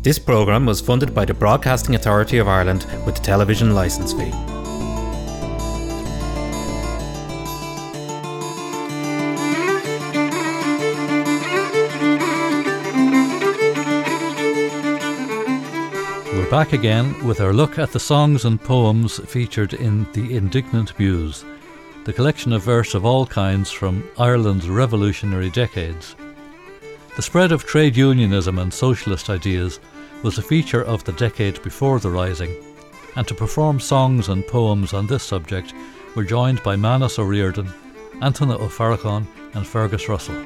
This programme was funded by the Broadcasting Authority of Ireland with the television licence fee. We're back again with our look at the songs and poems featured in The Indignant Muse, the collection of verse of all kinds from Ireland's revolutionary decades. The spread of trade unionism and socialist ideas was a feature of the decade before the Rising, and to perform songs and poems on this subject we're joined by Manus O'Riordan, Anthony O'Farrakhan and Fergus Russell.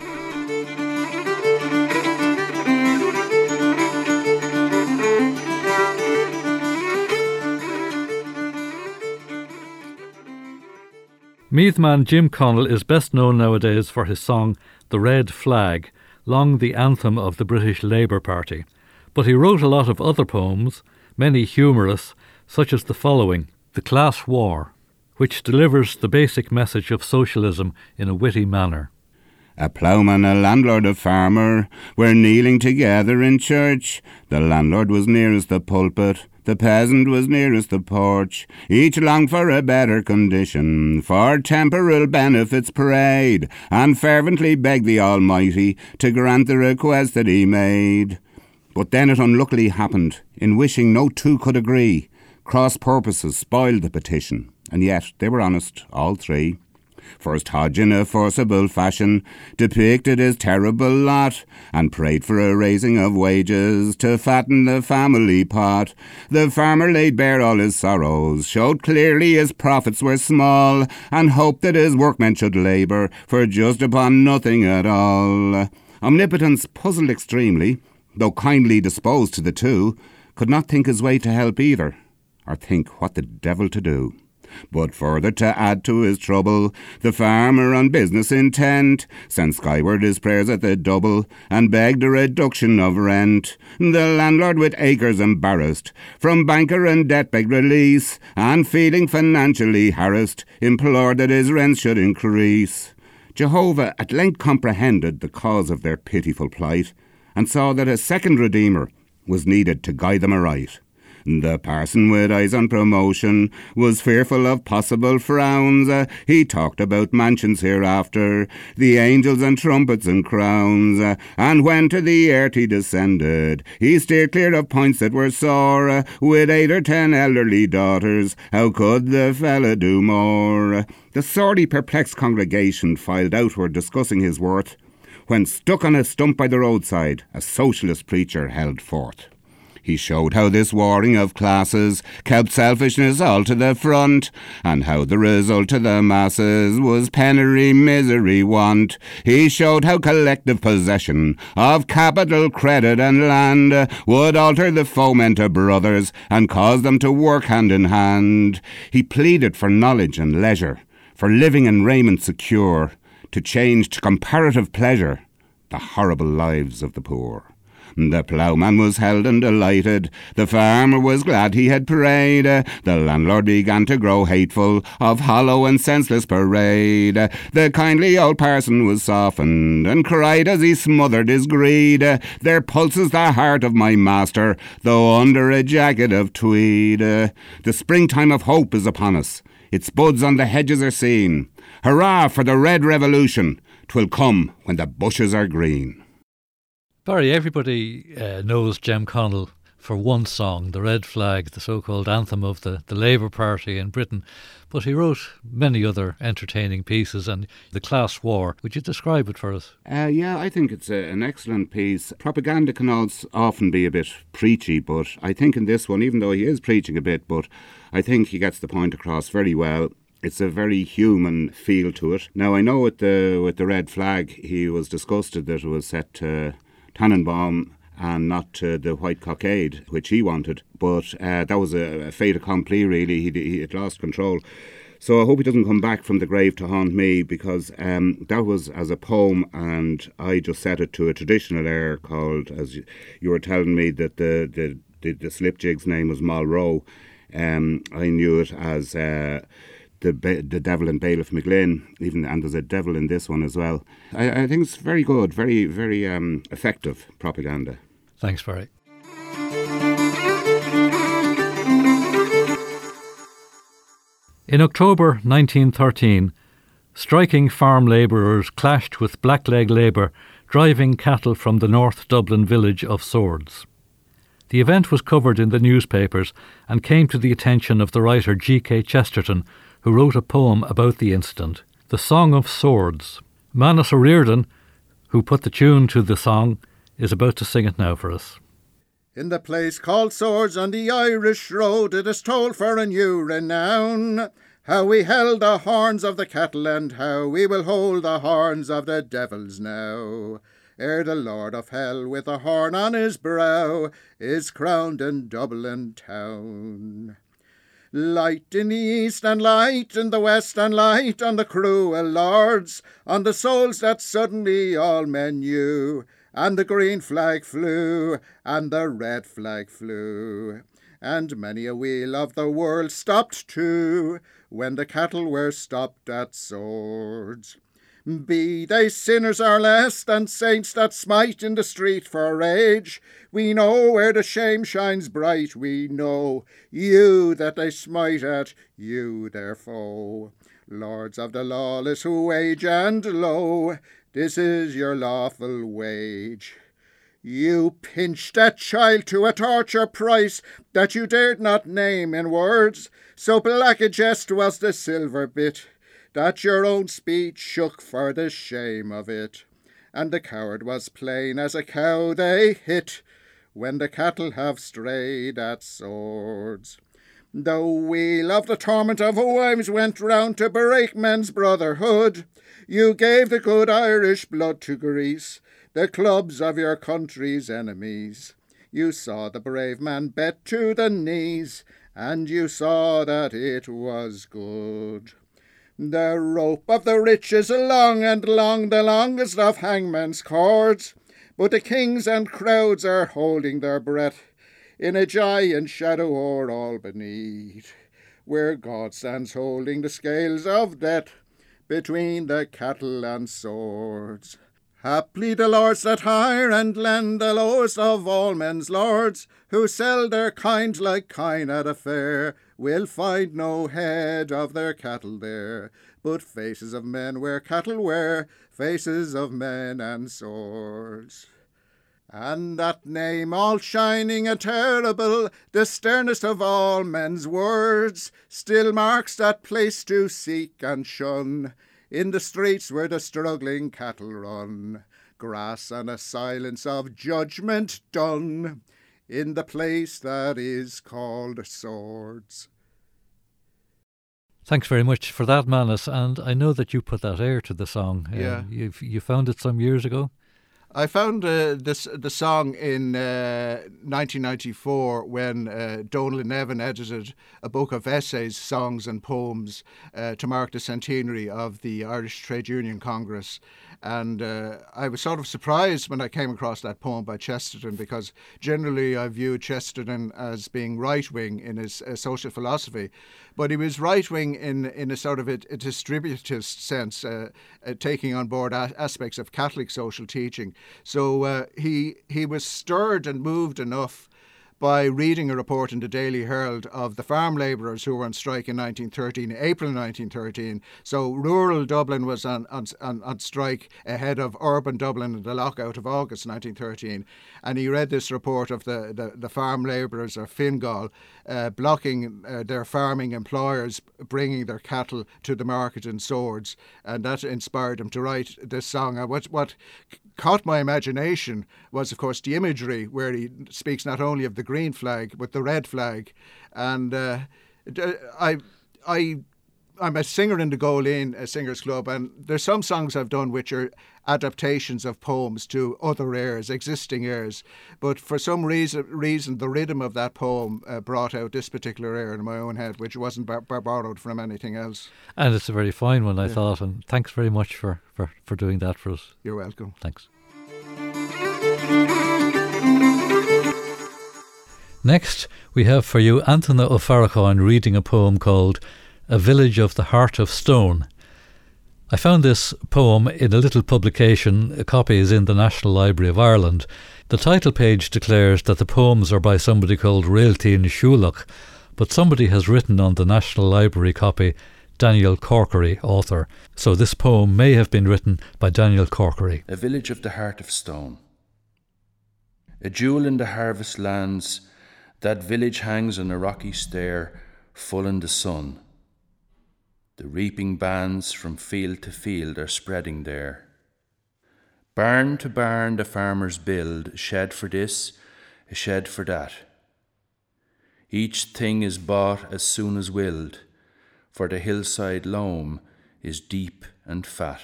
Meath man Jim Connell is best known nowadays for his song The Red Flag, long the anthem of the British Labour Party. But he wrote a lot of other poems, many humorous, such as the following, The Class War, which delivers the basic message of socialism in a witty manner. A ploughman, a landlord, a farmer were kneeling together in church. The landlord was nearest the pulpit, the peasant was nearest the porch. Each longed for a better condition, for temporal benefits prayed, and fervently begged the Almighty to grant the request that he made. But then it unluckily happened, in wishing no two could agree. Cross purposes spoiled the petition, and yet they were honest, all three. First Hodge in a forcible fashion depicted his terrible lot, and prayed for a raising of wages to fatten the family pot. The farmer laid bare all his sorrows, showed clearly his profits were small, and hoped that his workmen should labour for just upon nothing at all. Omnipotence puzzled extremely, though kindly disposed to the two, could not think his way to help either, or think what the devil to do. But further to add to his trouble, the farmer on business intent sent skyward his prayers at the double, and begged a reduction of rent. The landlord with acres embarrassed, from banker and debt begged release, and feeling financially harassed, implored that his rents should increase. Jehovah at length comprehended the cause of their pitiful plight, and saw that a second Redeemer was needed to guide them aright. The parson with eyes on promotion was fearful of possible frowns. He talked about mansions hereafter, the angels and trumpets and crowns. And when to the earth he descended, he steered clear of points that were sore. With 8 or 10 elderly daughters, how could the fella do more? The sorely perplexed congregation filed outward discussing his worth, when stuck on a stump by the roadside, a socialist preacher held forth. He showed how this warring of classes kept selfishness all to the front, and how the result to the masses was penury, misery, want. He showed how collective possession of capital, credit and land would alter the foemen to brothers and cause them to work hand in hand. He pleaded for knowledge and leisure, for living and raiment secure, to change to comparative pleasure the horrible lives of the poor. The ploughman was held and delighted, the farmer was glad he had prayed, the landlord began to grow hateful of hollow and senseless parade. The kindly old parson was softened, and cried as he smothered his greed, "There pulses the heart of my master, though under a jacket of tweed." The springtime of hope is upon us, its buds on the hedges are seen. Hurrah for the red revolution, 'twill come when the bushes are green. Barry, everybody knows Jim Connell for one song, The Red Flag, the so-called anthem of the Labour Party in Britain, but he wrote many other entertaining pieces, and The Class War. Would you describe it for us? Yeah, I think it's an excellent piece. Propaganda can also often be a bit preachy, but I think in this one, even though he is preaching a bit, but I think he gets the point across very well. It's a very human feel to it. Now, I know with the Red Flag, he was disgusted that it was set to Tannenbaum and not to the White Cockade, which he wanted. But that was a fait accompli, really. He had lost control. So I hope he doesn't come back from the grave to haunt me, because that was as a poem, and I just set it to a traditional air called, as you were telling me, that the slipjig's name was Malroe. I knew it as the devil in Bailiff McGlynn, and there's a devil in this one as well. I think it's very good, very, very effective propaganda. Thanks, Barry. In October 1913, striking farm labourers clashed with blackleg labour driving cattle from the North Dublin village of Swords. The event was covered in the newspapers and came to the attention of the writer G.K. Chesterton, who wrote a poem about the incident, The Song of Swords. Manus O'Riordan, who put the tune to the song, is about to sing it now for us. In the place called Swords on the Irish road, it is told for a new renown, how we held the horns of the cattle and how we will hold the horns of the devils now. Ere the Lord of Hell with a horn on his brow is crowned in Dublin town. Light in the east and light in the west and light on the cruel lords, on the souls that suddenly all men knew, and the green flag flew and the red flag flew, and many a wheel of the world stopped too, when the cattle were stopped at Swords. Be they sinners or less than saints that smite in the street for rage, we know where the shame shines bright, we know you that they smite at, you their foe. Lords of the lawless who wage and low, this is your lawful wage. You pinched that child to a torture price that you dared not name in words, so black a jest was the silver bit, that your own speech shook for the shame of it. And the coward was plain as a cow they hit, when the cattle have strayed at Swords. The wheel of the torment of wives went round to break men's brotherhood. You gave the good Irish blood to grease the clubs of your country's enemies. You saw the brave man bet to the knees, and you saw that it was good. The rope of the rich is long and long, the longest of hangman's cords, but the kings and crowds are holding their breath in a giant shadow o'er Albany, where God stands holding the scales of death between the cattle and Swords. Haply the lords that hire and lend, the lowest of all men's lords, who sell their kind like kine at a fair, will find no head of their cattle there, but faces of men where cattle wear, faces of men and swords. And that name all shining and terrible, the sternest of all men's words, still marks that place to seek and shun, in the streets where the struggling cattle run, grass and a silence of judgment done, in the place that is called Swords. Thanks very much for that, Manus, and I know that you put that air to the song. Yeah. You found it some years ago? I found the song in 1994 when Donal Nevin edited a book of essays, songs and poems to mark the centenary of the Irish Trade Union Congress. And I was sort of surprised when I came across that poem by Chesterton, because generally I viewed Chesterton as being right-wing in his social philosophy. But he was right-wing in a sort of a distributist sense, taking on board aspects of Catholic social teaching. So he was stirred and moved enough by reading a report in the Daily Herald of the farm labourers who were on strike in April 1913. So rural Dublin was on strike ahead of urban Dublin in the lockout of August 1913. And he read this report of the farm labourers of Fingal blocking their farming employers bringing their cattle to the market in Swords. And that inspired him to write this song. What caught my imagination was, of course, the imagery where he speaks not only of the green flag but the red flag. And I'm a singer in the Goleen Singers Club, and there's some songs I've done which are adaptations of poems to other airs, existing airs. But for some reason the rhythm of that poem brought out this particular air in my own head, which wasn't borrowed from anything else. And it's a very fine one, I thought, and thanks very much for doing that for us. You're welcome. Thanks. Next, we have for you Anthony O'Farrakhan reading a poem called A Village of the Heart of Stone. I found this poem in a little publication. A copy is in the National Library of Ireland. The title page declares that the poems are by somebody called Réaltaine Siúlach, but somebody has written on the National Library copy Daniel Corkery, author. So this poem may have been written by Daniel Corkery. A village of the heart of stone. A jewel in the harvest lands, that village hangs on a rocky stair, full in the sun. The reaping bands from field to field are spreading there. Barn to barn the farmers build, a shed for this, a shed for that. Each thing is bought as soon as willed, for the hillside loam is deep and fat.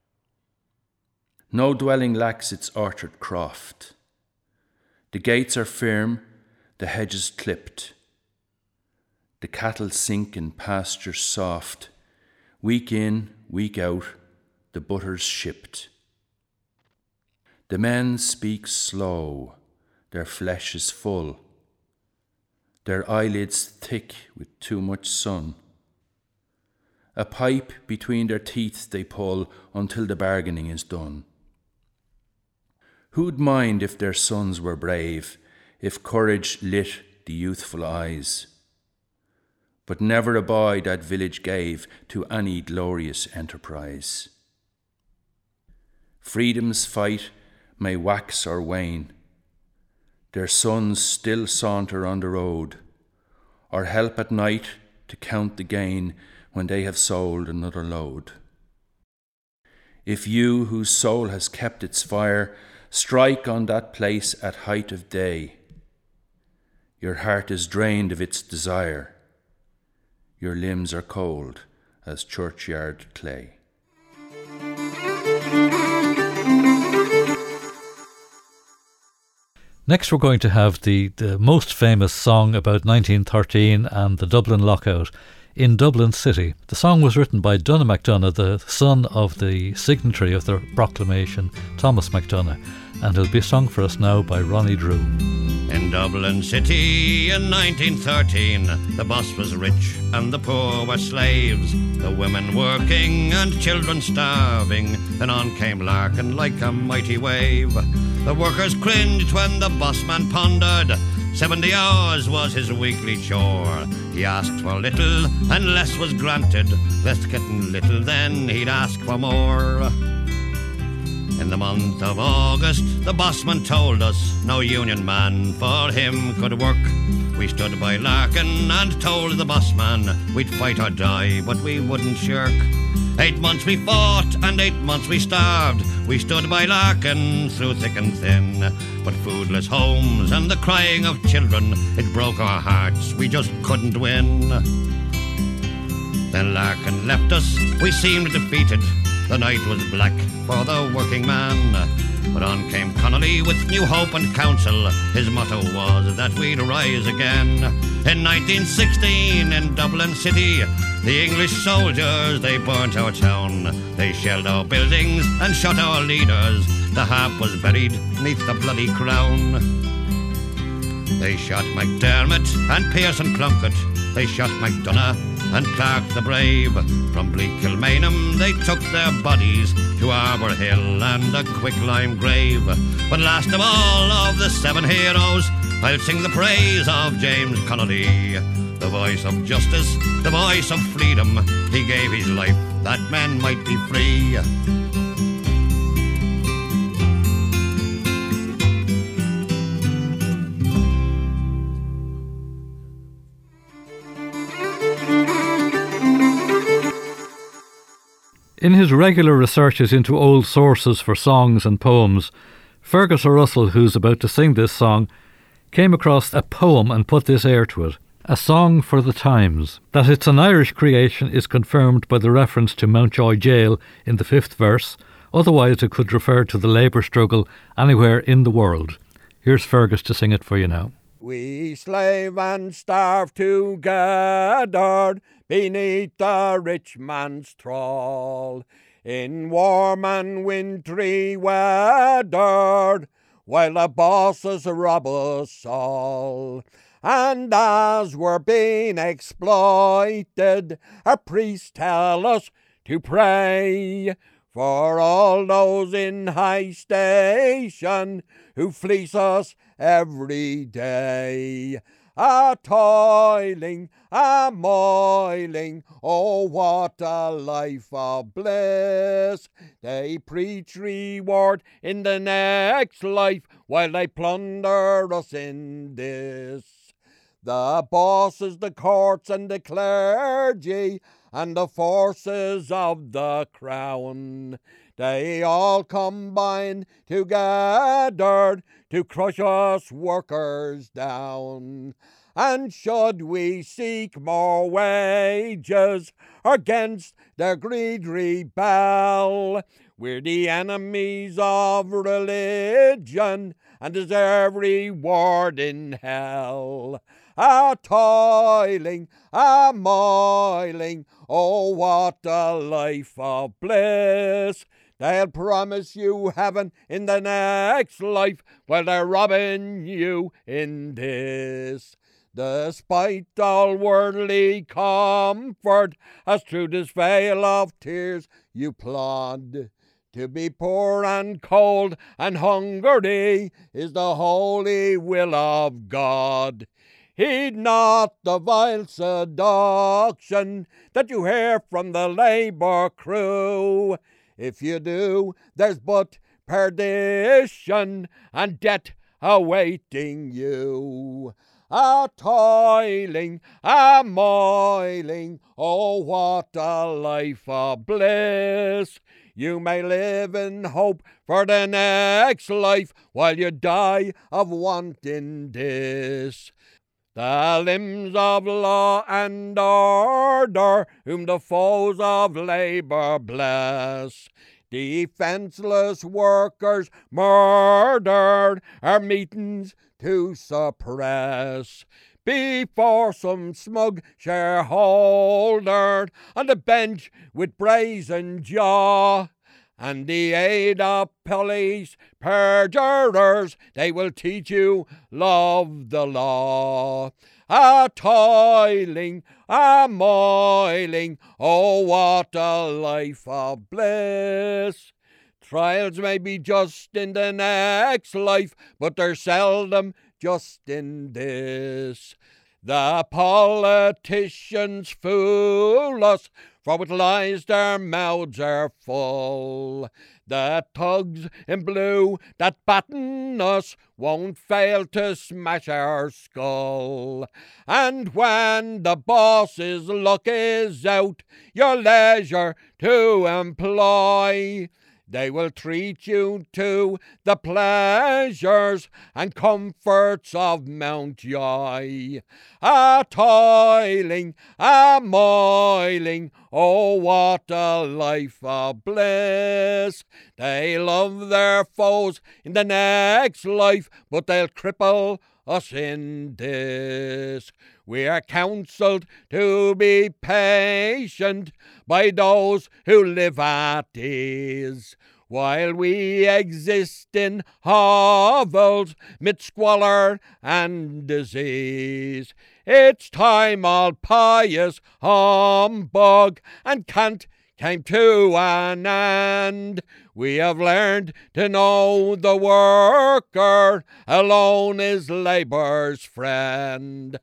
No dwelling lacks its orchard croft. The gates are firm, the hedges clipped. The cattle sink in pastures soft. Week in, week out, the butter's shipped. The men speak slow, their flesh is full, their eyelids thick with too much sun. A pipe between their teeth they pull until the bargaining is done. Who'd mind if their sons were brave, if courage lit the youthful eyes? But never a boy that village gave to any glorious enterprise. Freedom's fight may wax or wane. Their sons still saunter on the road, or help at night to count the gain when they have sold another load. If you, whose soul has kept its fire, strike on that place at height of day, your heart is drained of its desire, your limbs are cold as churchyard clay. Next we're going to have the most famous song about 1913 and the Dublin lockout in Dublin City. The song was written by Donogh MacDonagh, the son of the signatory of the proclamation, Thomas MacDonagh, and it'll be sung for us now by Ronnie Drew. In Dublin City in 1913, the boss was rich and the poor were slaves, the women working and children starving. Then on came Larkin like a mighty wave. The workers cringed when the boss man pondered 70 hours was his weekly chore. He asked for little and less was granted. Less getting little, then he'd ask for more. In the month of August, the bossman told us no union man for him could work. We stood by Larkin and told the bossman we'd fight or die, but we wouldn't shirk. 8 months we fought and 8 months we starved. We stood by Larkin through thick and thin. But foodless homes and the crying of children, it broke our hearts, we just couldn't win. Then Larkin left us, we seemed defeated. The night was black for the working man. But on came Connolly with new hope and counsel. His motto was that we'd rise again. In 1916 in Dublin City, the English soldiers, they burnt our town. They shelled our buildings and shot our leaders. The harp was buried neath the bloody crown. They shot McDermott and Pearson Plunkett. They shot MacDonagh and Clark the Brave. From Bleak Kilmainham they took their bodies to Arbour Hill and a quicklime grave. But last of all of the 7 heroes, I'll sing the praise of James Connolly. The voice of justice, the voice of freedom, he gave his life that men might be free. In his regular researches into old sources for songs and poems, Fergus O'Russell, who's about to sing this song, came across a poem and put this air to it. A Song for the Times. That it's an Irish creation is confirmed by the reference to Mountjoy Jail in the 5th verse, otherwise it could refer to the labour struggle anywhere in the world. Here's Fergus to sing it for you now. We slave and starve together beneath the rich man's thrall, in warm and wintry weather, while the bosses rob us all. And as we're being exploited, our priests tell us to pray for all those in high station who fleece us every day. toiling, moiling, oh what a life of bliss. They preach reward in the next life, while they plunder us in this. The bosses, the courts and the clergy, and the forces of the crown, they all combine together to crush us workers down. And should we seek more wages against their greed rebel, we're the enemies of religion and deserve reward in hell. Toiling, moiling, oh what a life of bliss. They'll promise you heaven in the next life, while they're robbing you in this. Despite all worldly comfort, as through this vale of tears you plod, to be poor and cold and hungry is the holy will of God. Heed not the vile seduction that you hear from the labour crew. If you do, there's but perdition and death awaiting you. Toiling, moiling, oh what a life of bliss. You may live in hope for the next life, while you die of want in this. The limbs of law and order, whom the foes of labour bless, defenceless workers murdered, our meetings to suppress. Before some smug shareholder on the bench with brazen jaw, and the aid of police perjurers, they will teach you love the law. Toiling, moiling, oh what a life of bliss. Trials may be just in the next life, but they're seldom just in this. The politicians fool us, for with lies their mouths are full. The thugs in blue that batten us won't fail to smash our skull. And when the boss's luck is out, your leisure to employ, they will treat you to the pleasures and comforts of Mountjoy. Toiling, moiling, oh what a life of bliss. They love their foes in the next life, but they'll cripple us in this. We are counselled to be patient by those who live at ease, while we exist in hovels mid squalor and disease. It's time all pious humbug and cant came to an end. We have learned to know the worker alone is labour's friend.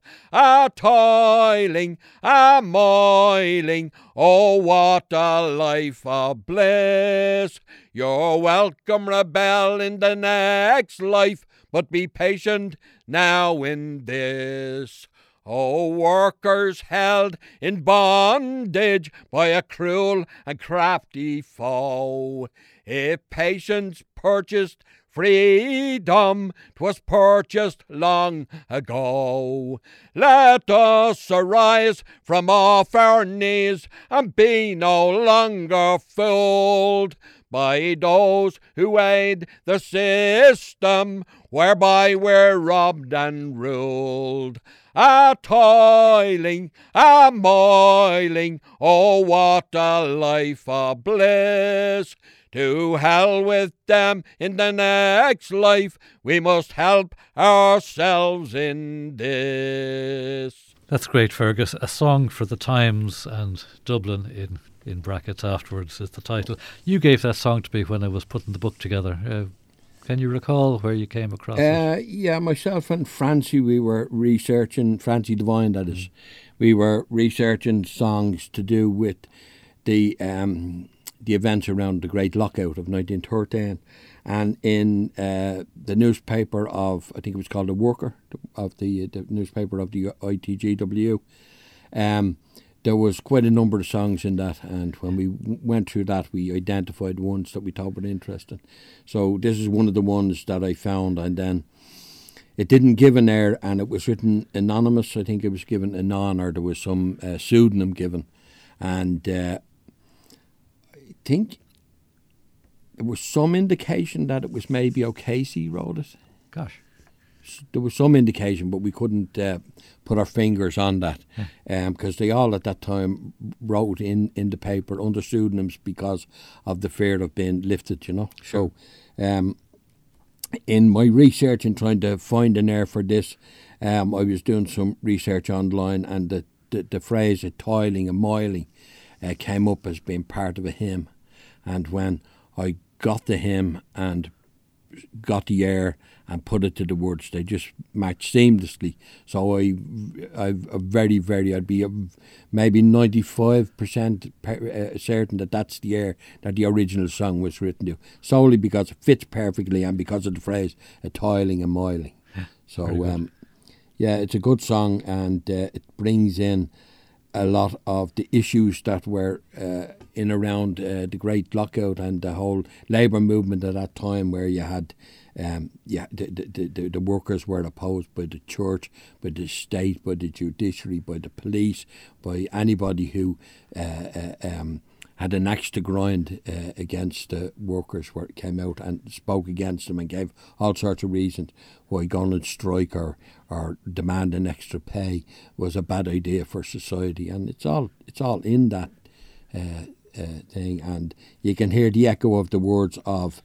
Toiling, moiling, oh what a life of bliss. You're welcome, rebel, in the next life, but be patient now in this. Oh, workers held in bondage by a cruel and crafty foe. If patience purchased freedom, 'twas purchased long ago. Let us arise from off our knees and be no longer fooled by those who aid the system whereby we're robbed and ruled. Toiling, moiling, oh what a life of bliss. To hell with them in the next life, we must help ourselves in this. That's great, Fergus. A Song for the Times, and Dublin in brackets afterwards is the title. You gave that song to me when I was putting the book together. Can you recall where you came across it? Yeah, myself and Francie, we were researching, Francie Devine that is, we were researching songs to do with the events around the Great Lockout of 1913. And in the newspaper of, I think it was called The Worker, of the newspaper of the ITGW, there was quite a number of songs in that, and when we went through that, we identified ones that we thought were interesting. So this is one of the ones that I found, and then it didn't give an air, and it was written anonymous. I think it was given anon, or there was some pseudonym given, and I think there was some indication that it was maybe O'Casey wrote it. Gosh. There was some indication, but we couldn't put our fingers on that, because they all at that time wrote in the paper under pseudonyms because of the fear of being lifted, you know. Sure. So in my research and trying to find an air for this, I was doing some research online, and the phrase toiling and moiling came up as being part of a hymn. And when I got the hymn and got the air and put it to the words, they just matched seamlessly. So I'd be maybe 95% certain that that's the air that the original song was written to, solely because it fits perfectly and because of the phrase toiling and moiling. So yeah, it's a good song, and it brings in a lot of the issues that were in around the Great Lockout and the whole labour movement at that time, where you had the workers were opposed by the church, by the state, by the judiciary, by the police, by anybody who had an axe to grind against the workers, where it came out and spoke against them and gave all sorts of reasons why going on strike or demand an extra pay was a bad idea for society. And it's all in that thing, and you can hear the echo of the words of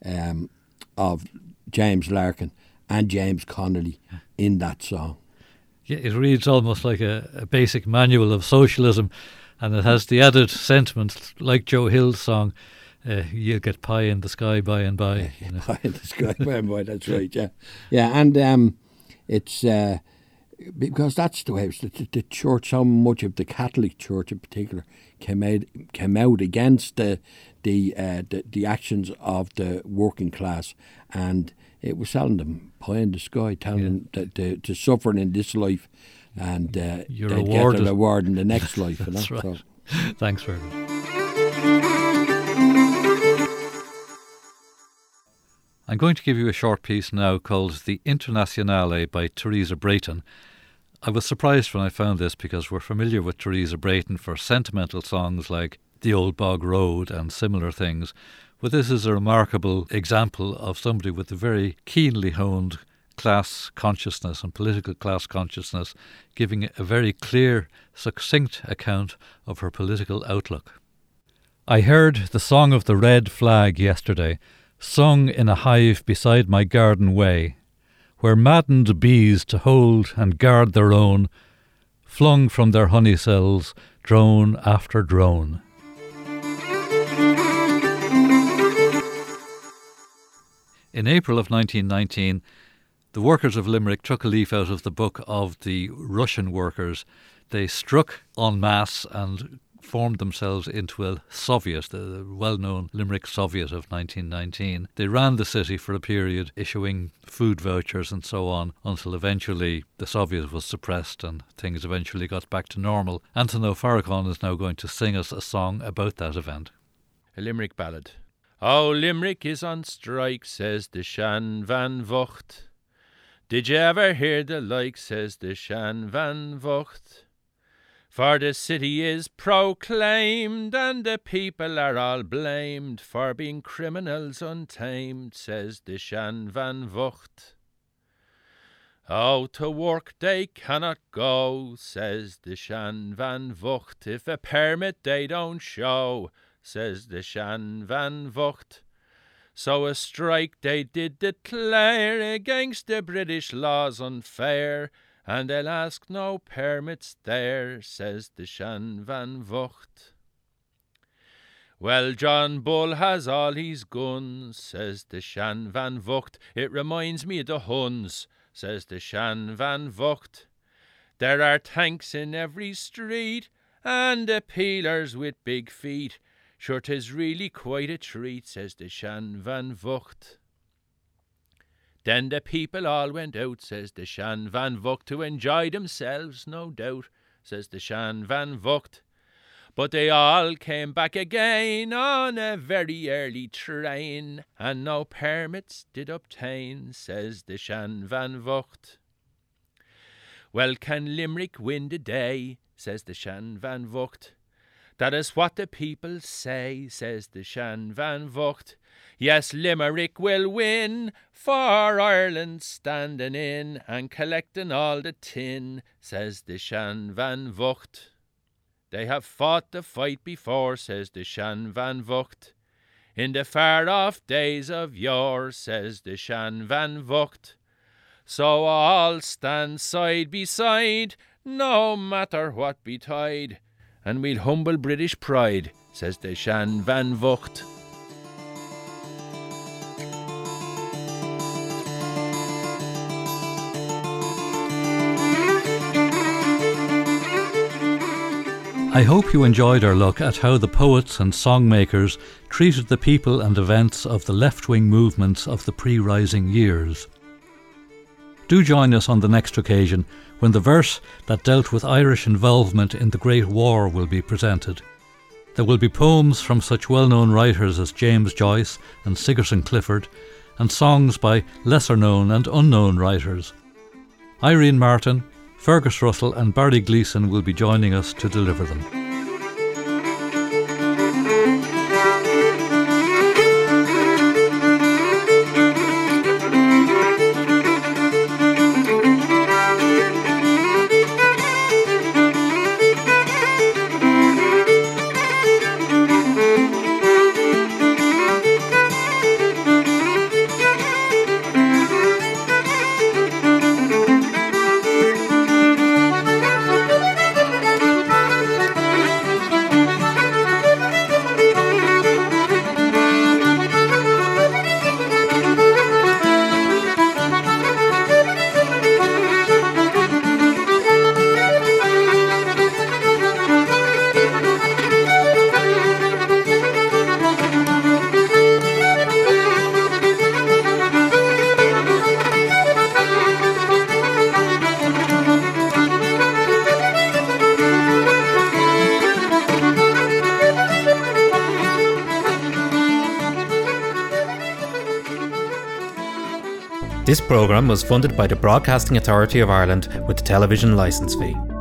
James Larkin and James Connolly in that song. Yeah, it reads almost like a basic manual of socialism, and it has the added sentiment, like Joe Hill's song, you'll get pie in the sky by and by. You know. Pie in the sky by and by, that's right, yeah. Yeah, and it's because that's the way it was. The church, so much of the Catholic Church in particular, came out against the actions of the working class, and it was telling them pie in the sky, telling them to suffer in this life, and they'd get the reward in the next life. You know? That's right. So. Thanks very much. I'm going to give you a short piece now called The Internationale by Teresa Brayton. I was surprised when I found this, because we're familiar with Teresa Brayton for sentimental songs like The Old Bog Road and similar things, but this is a remarkable example of somebody with a very keenly honed class consciousness and political class consciousness, giving a very clear, succinct account of her political outlook. I heard the song of the red flag yesterday, sung in a hive beside my garden way, where maddened bees to hold and guard their own, flung from their honey cells drone after drone. In April of 1919, the workers of Limerick took a leaf out of the book of the Russian workers. They struck en masse and formed themselves into a Soviet, the well-known Limerick Soviet of 1919. They ran the city for a period, issuing food vouchers and so on, until eventually the Soviet was suppressed and things eventually got back to normal. Anton O'Farrakhan is now going to sing us a song about that event. A Limerick ballad. Oh, Limerick is on strike, says the Shan Van Vocht. Did you ever hear the like, says the Shan Van Vocht. For the city is proclaimed, and the people are all blamed for being criminals untamed, says the Shan Van Vocht. Oh, to work they cannot go, says the Shan Van Vocht, if a permit they don't show, says the Shan Van Vocht. So a strike they did declare against the British laws unfair, and they'll ask no permits there, says the Shan Van Vocht. Well, John Bull has all his guns, says the Shan Van Vocht. It reminds me of the Huns, says the Shan Van Vocht. There are tanks in every street, and the peelers with big feet. Sure, 'tis really quite a treat, says the Shan Van Vocht. Then the people all went out, says the Shan Van Vocht, to enjoy themselves, no doubt, says the Shan Van Vocht. But they all came back again on a very early train, and no permits did obtain, says the Shan Van Vocht. Well, can Limerick win the day, says the Shan Van Vocht. That is what the people say, says the Shan Van Vocht. Yes, Limerick will win, for Ireland's standing in and collecting all the tin, says the Shan Van Vocht. They have fought the fight before, says the Shan Van Vocht. In the far-off days of yore, says the Shan Van Vocht. So all stand side by side, no matter what betide, and we'll humble British pride, says the Shan Van Vocht. I hope you enjoyed our look at how the poets and songmakers treated the people and events of the left-wing movements of the pre-rising years. Do join us on the next occasion when the verse that dealt with Irish involvement in the Great War will be presented. There will be poems from such well-known writers as James Joyce and Sigerson Clifford, and songs by lesser-known and unknown writers. Irene Martin, Fergus Russell and Barry Gleeson will be joining us to deliver them. This programme was funded by the Broadcasting Authority of Ireland with the television licence fee.